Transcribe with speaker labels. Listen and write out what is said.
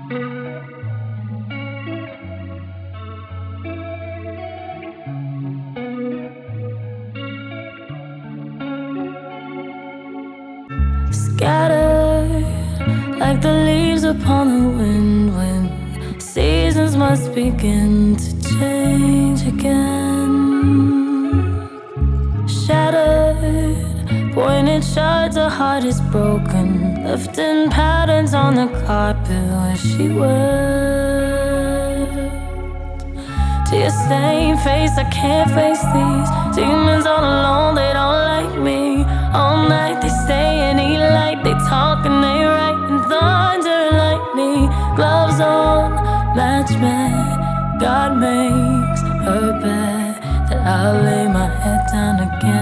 Speaker 1: Scattered like the leaves upon the wind when seasons must begin to change again. Shattered, pointed shards, her heart is broken, left in patterns on the carpet where she worked. Tear-stained face, I can't face these demons all alone, they don't like me. All night they stay and eat light, they talk and they write in thunder and lightning. Gloves on, match made, God makes her bed that I'll lay my head down again.